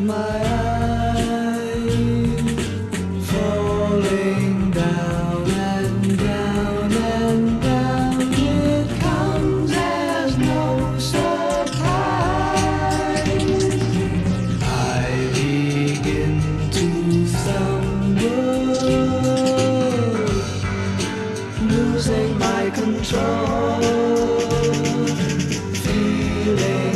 my eyes, falling down and down and down. It comes as no surprise. I begin to stumble, losing my control, feeling